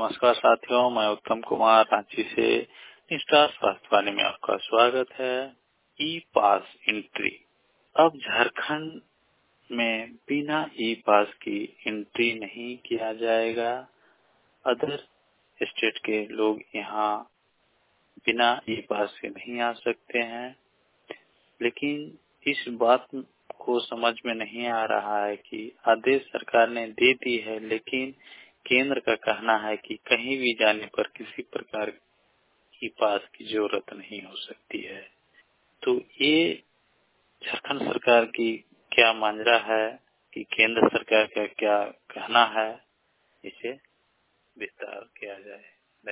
नमस्कार साथियों, मैं उत्तम कुमार रांची से निष्ठा स्वास्थ्य वाणी में आपका स्वागत है। E pass entry. अब झारखंड में बिना ई पास की एंट्री नहीं किया जाएगा। अदर स्टेट के लोग यहाँ बिना ई पास के नहीं आ सकते हैं, लेकिन इस बात को समझ में नहीं आ रहा है कि आदेश सरकार ने दे दी है, लेकिन केंद्र का कहना है कि कहीं भी जाने पर किसी प्रकार की पास की जरूरत नहीं हो सकती है। तो ये झारखंड सरकार की क्या मांझरा है कि केंद्र सरकार का क्या कहना है, इसे विस्तार किया जाए।